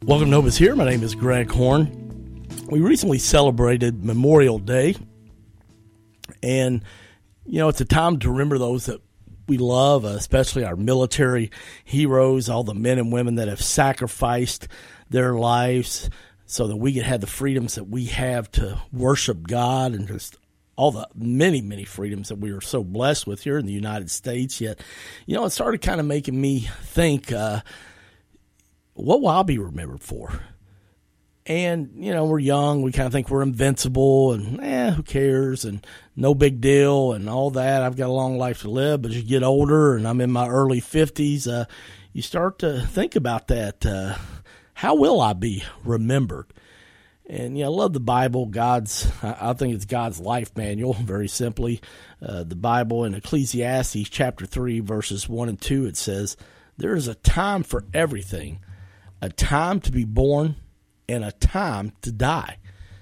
Welcome to Hope is Here. My name is Greg Horn. We recently celebrated Memorial Day, and it's a time to remember those that we love, especially our military heroes, all the men and women that have sacrificed their lives so that we could have the freedoms that we have to worship God, and just all the many, many freedoms that we are so blessed with here in the United States. Yet, it started kind of making me think, what will I be remembered for? And, we're young. We kind of think we're invincible and, who cares, and no big deal and all that. I've got a long life to live. But as you get older, and I'm in my early 50s, you start to think about that. How will I be remembered? And, I love the Bible. I think it's God's life manual, very simply. The Bible in Ecclesiastes chapter 3, verses 1 and 2, it says, "There is a time for everything, a time to be born, and a time to die."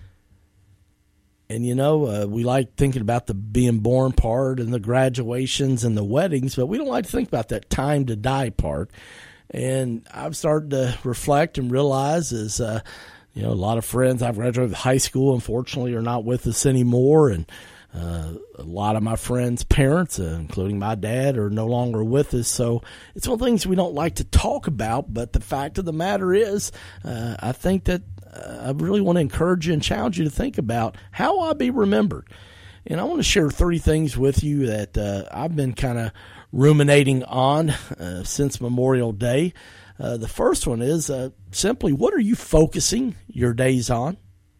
And, we like thinking about the being born part and the graduations and the weddings, but we don't like to think about that time to die part. And I've started to reflect and realize a lot of friends I've graduated with high school, unfortunately, are not with us anymore. And a lot of my friends' parents, including my dad, are no longer with us. So it's one of the things we don't like to talk about. But the fact of the matter is, I think that I really want to encourage you and challenge you to think about how I'll be remembered. And I want to share 3 things with you that I've been kind of ruminating on since Memorial Day. The first one is simply, what are you focusing your days on?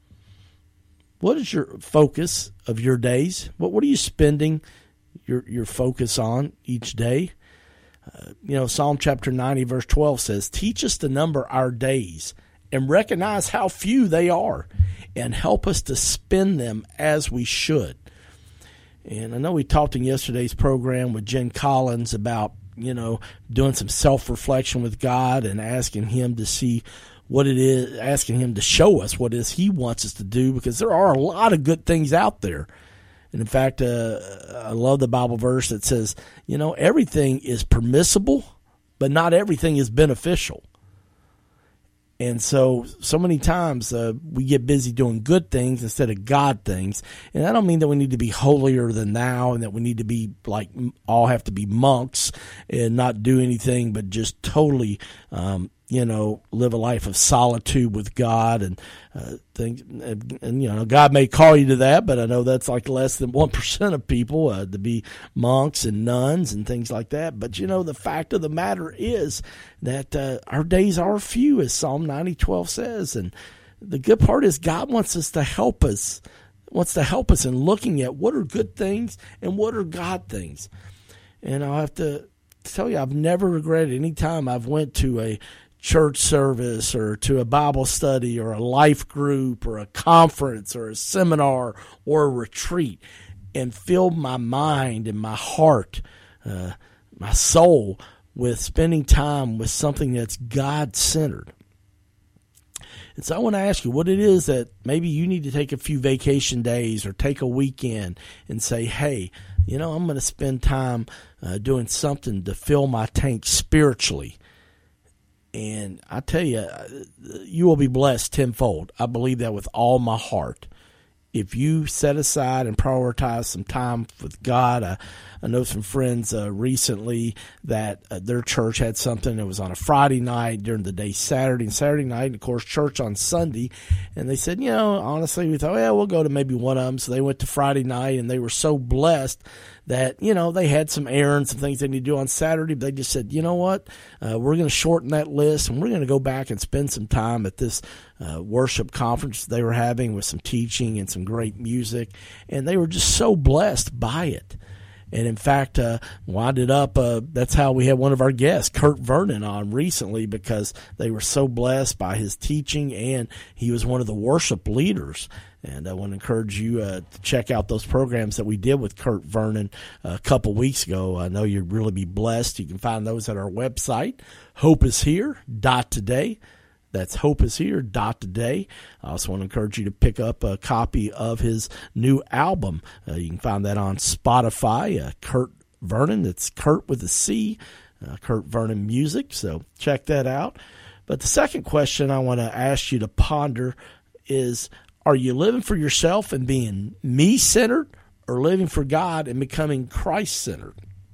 What is your focus of your days? What are you spending your focus on each day? Psalm chapter 90, verse 12 says, "Teach us to number our days and recognize how few they are, and help us to spend them as we should." And I know we talked in yesterday's program with Jen Collins about, doing some self-reflection with God and asking Him to see what it is, asking Him to show us what it is He wants us to do, because there are a lot of good things out there. And in fact, I love the Bible verse that says, everything is permissible, but not everything is beneficial. And so many times we get busy doing good things instead of God things. And I don't mean that we need to be holier than thou and that we need to be all have to be monks and not do anything but just totally, live a life of solitude with God and things. And, God may call you to that, but I know that's like less than 1% of people to be monks and nuns and things like that. But, the fact of the matter is that our days are few, as Psalm 90:12 says. And the good part is God wants to help us in looking at what are good things and what are God things. And I'll have to tell you, I've never regretted any time I've went to a church service or to a Bible study or a life group or a conference or a seminar or a retreat and filled my mind and my heart, my soul, with spending time with something that's God-centered. And so I want to ask you what it is that maybe you need to take a few vacation days or take a weekend and say, hey, I'm going to spend time doing something to fill my tank spiritually. And I tell you, you will be blessed tenfold. I believe that with all my heart. If you set aside and prioritize some time with God, I know some friends recently that their church had something that was on a Friday night, during the day Saturday night, and of course church on Sunday. And they said, honestly, we thought, we'll go to maybe one of them. So they went to Friday night, and they were so blessed that, they had some errands and things they need to do on Saturday, but they just said, you know what, we're going to shorten that list, and we're going to go back and spend some time at this worship conference they were having with some teaching and some great music, and they were just so blessed by it. And in fact, winded up, that's how we had one of our guests, Kurt Vernon, on recently, because they were so blessed by his teaching, and he was one of the worship leaders. And I want to encourage you to check out those programs that we did with Kurt Vernon a couple weeks ago. I know you'd really be blessed. You can find those at our website, hopeishere.today. That's hopeishere.today. I also want to encourage you to pick up a copy of his new album. You can find that on Spotify, Kurt Vernon. It's Kurt with a C, Kurt Vernon Music. So check that out. But the second question I want to ask you to ponder is, are you living for yourself and being me-centered, or living for God and becoming Christ-centered?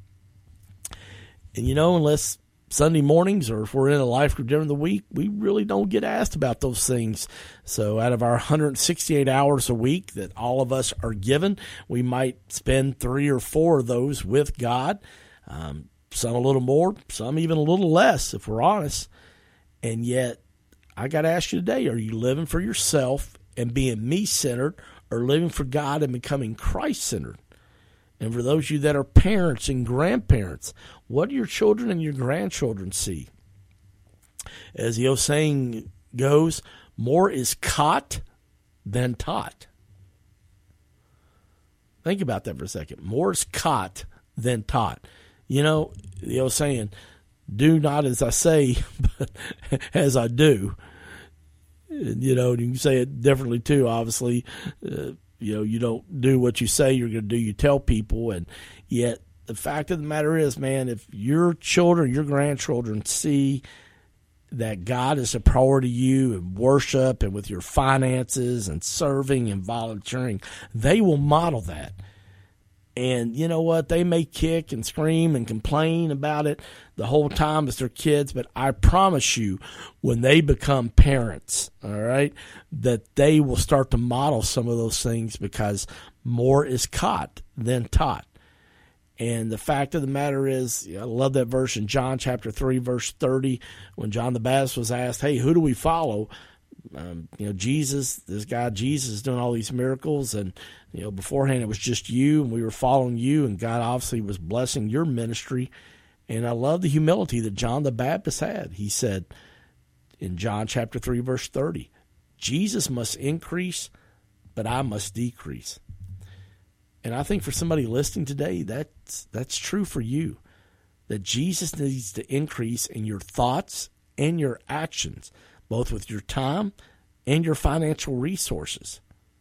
And, unless Sunday mornings or if we're in a life group during the week, we really don't get asked about those things. So out of our 168 hours a week that all of us are given, we might spend 3 or 4 of those with God, some a little more, some even a little less, if we're honest. And yet, I got to ask you today, are you living for yourself and being me-centered, or living for God and becoming Christ-centered? And for those of you that are parents and grandparents, what do your children and your grandchildren see? As the old saying goes, more is caught than taught. Think about that for a second. More is caught than taught. The old saying, do not as I say, but as I do. And, you can say it differently too, obviously. You don't do what you say you're going to do, you tell people. And yet the fact of the matter is, man, if your children, your grandchildren see that God is a priority to you and worship and with your finances and serving and volunteering, they will model that. And you know what? They may kick and scream and complain about it the whole time as their kids, but I promise you, when they become parents, all right, that they will start to model some of those things, because more is caught than taught. And the fact of the matter is, I love that verse in John chapter 3, verse 30, when John the Baptist was asked, hey, who do we follow? Jesus, this guy Jesus is doing all these miracles, and beforehand it was just you, and we were following you, and God obviously was blessing your ministry. And I love the humility that John the Baptist had. He said in John chapter 3, verse 30, Jesus must increase, but I must decrease. And I think for somebody listening today, that's true for you, that Jesus needs to increase in your thoughts and your actions, both with your time and your financial resources.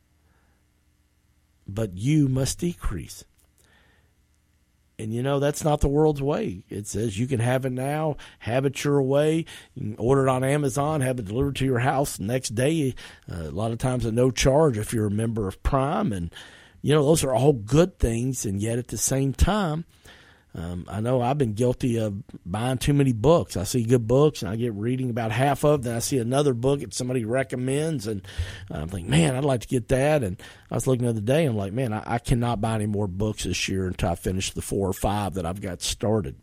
But you must decrease. And that's not the world's way. It says you can have it now, have it your way. You can order it on Amazon, have it delivered to your house the next day, a lot of times at no charge if you're a member of Prime. And, those are all good things. And yet at the same time, I know I've been guilty of buying too many books. I see good books, and I get reading about half of them. Then I see another book that somebody recommends, and I'm like, man, I'd like to get that. And I was looking the other day, and I'm like, man, I cannot buy any more books this year until I finish the 4 or 5 that I've got started.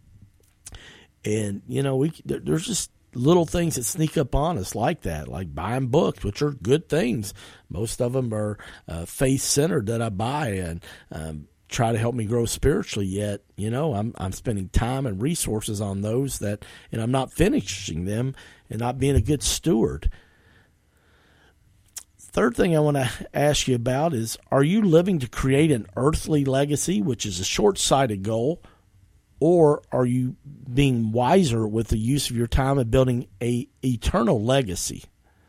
And, there's just little things that sneak up on us like that, like buying books, which are good things. Most of them are faith-centered that I buy, and try to help me grow spiritually, yet I'm spending time and resources on those and I'm not finishing them and not being a good steward. Third thing I want to ask you about is, are you living to create an earthly legacy, which is a short-sighted goal, or are you being wiser with the use of your time and building a eternal legacy?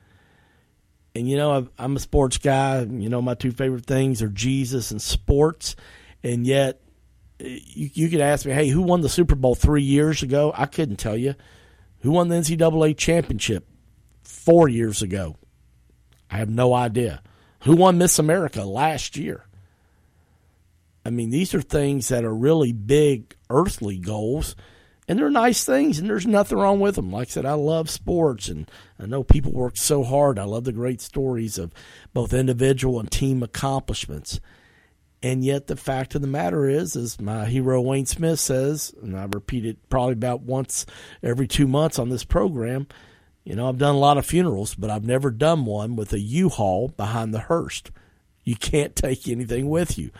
And I'm a sports guy. My 2 favorite things are Jesus and sports. And yet, you could ask me, hey, who won the Super Bowl 3 years ago? I couldn't tell you. Who won the NCAA championship 4 years ago? I have no idea. Who won Miss America last year? I mean, these are things that are really big earthly goals, and they're nice things, and there's nothing wrong with them. Like I said, I love sports, and I know people work so hard. I love the great stories of both individual and team accomplishments. And yet the fact of the matter is, as my hero Wayne Smith says, and I repeat it probably about once every 2 months on this program, I've done a lot of funerals, but I've never done one with a U-Haul behind the hearse. You can't take anything with you.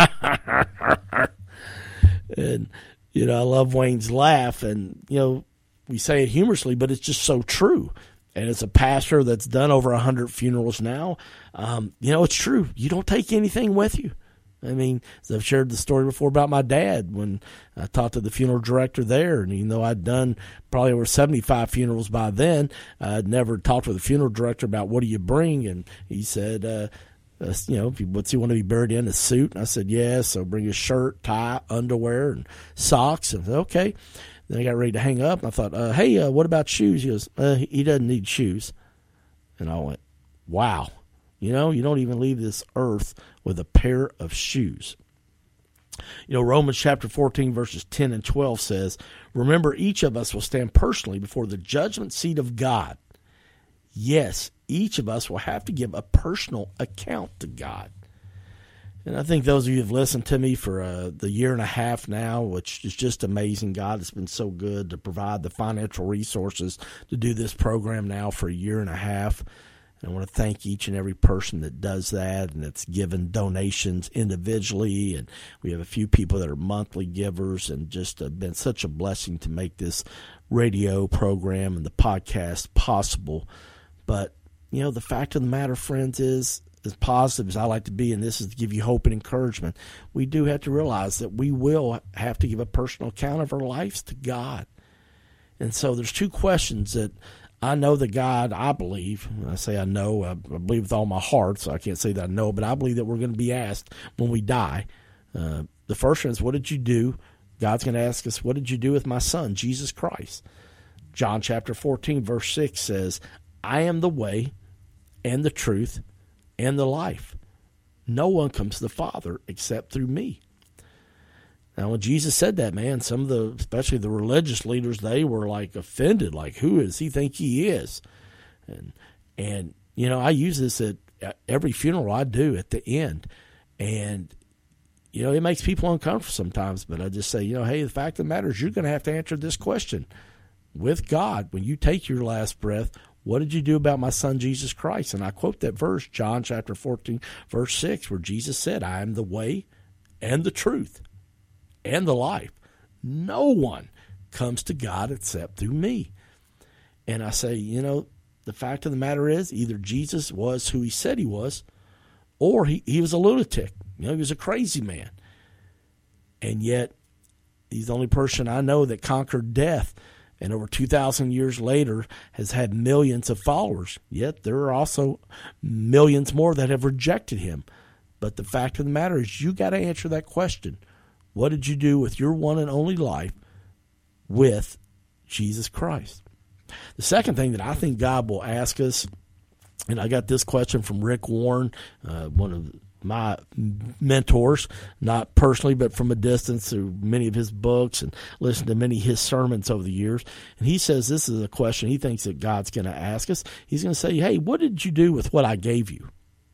And, I love Wayne's laugh, and, we say it humorously, but it's just so true. And as a pastor that's done over 100 funerals now, it's true. You don't take anything with you. I mean, as I've shared the story before about my dad when I talked to the funeral director there, and even though I'd done probably over 75 funerals by then, I'd never talked with the funeral director about what do you bring, and he said, what's he want to be buried in, a suit? And I said, yeah, so bring a shirt, tie, underwear, and socks. And okay. Then I got ready to hang up, and I thought, hey, what about shoes? He goes, he doesn't need shoes. And I went, wow. You don't even leave this earth with a pair of shoes. Romans chapter 14, verses 10 and 12 says, remember, each of us will stand personally before the judgment seat of God. Yes, each of us will have to give a personal account to God. And I think those of you who have listened to me for the year and a half now, which is just amazing. God has been so good to provide the financial resources to do this program now for a year and a half. And I want to thank each and every person that does that and that's given donations individually. And we have a few people that are monthly givers, and just been such a blessing to make this radio program and the podcast possible. But, the fact of the matter, friends, is as positive as I like to be, and this is to give you hope and encouragement, we do have to realize that we will have to give a personal account of our lives to God. And so there's two questions that I know that God, I believe, when I say I know, I believe with all my heart, so I can't say that I know, but I believe that we're going to be asked when we die. The first one is, what did you do? God's going to ask us, what did you do with my son, Jesus Christ? John chapter 14, verse 6 says, I am the way and the truth and the life. No one comes to the Father except through me. Now, when Jesus said that, man, some of especially the religious leaders, they were like offended. Like, who does he think he is? And I use this at every funeral I do at the end. And, it makes people uncomfortable sometimes. But I just say, hey, the fact of the matter is you're going to have to answer this question with God. When you take your last breath, what did you do about my son, Jesus Christ? And I quote that verse, John chapter 14, verse 6, where Jesus said, I am the way and the truth and the life. No one comes to God except through me. And I say, the fact of the matter is either Jesus was who he said he was, or he was a lunatic. He was a crazy man. And yet, he's the only person I know that conquered death, and over 2,000 years later has had millions of followers. Yet there are also millions more that have rejected him. But the fact of the matter is you got to answer that question. What did you do with your one and only life with Jesus Christ? The second thing that I think God will ask us, and I got this question from Rick Warren, one of my mentors, not personally, but from a distance through many of his books and listened to many of his sermons over the years. And he says this is a question he thinks that God's going to ask us. He's going to say, hey, what did you do with what I gave you?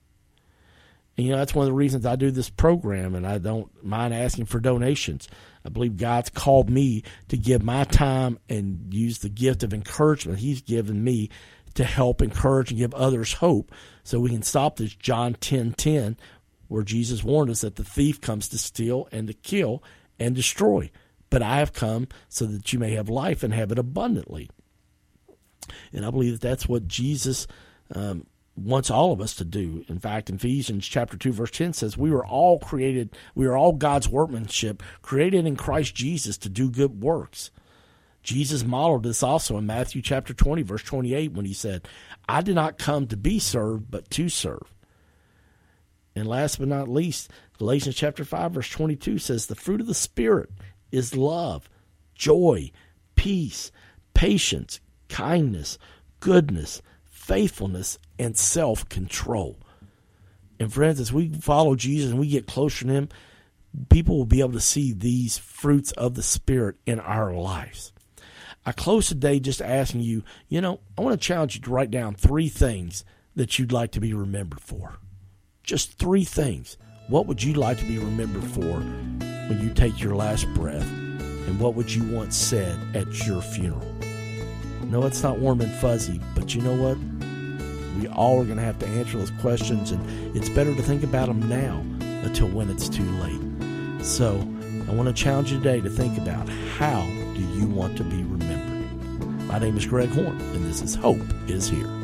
And, that's one of the reasons I do this program, and I don't mind asking for donations. I believe God's called me to give my time and use the gift of encouragement he's given me to help encourage and give others hope so we can stop this John 10:10, where Jesus warned us that the thief comes to steal and to kill and destroy. But I have come so that you may have life and have it abundantly. And I believe that that's what Jesus wants all of us to do. In fact, Ephesians chapter 2, verse 10 says, we are all God's workmanship, created in Christ Jesus to do good works. Jesus modeled this also in Matthew chapter 20, verse 28, when he said, I did not come to be served, but to serve. And last but not least, Galatians chapter 5, verse 22 says, the fruit of the Spirit is love, joy, peace, patience, kindness, goodness, faithfulness, and self-control. And friends, as we follow Jesus and we get closer to him, people will be able to see these fruits of the Spirit in our lives. I close today just asking you, I want to challenge you to write down 3 things that you'd like to be remembered for. Just 3 things. What would you like to be remembered for when you take your last breath? And what would you want said at your funeral? No, it's not warm and fuzzy, but you know what? We all are going to have to answer those questions, and it's better to think about them now until when it's too late. So I want to challenge you today to think about, how do you want to be remembered? My name is Greg Horn, and this is Hope is Here.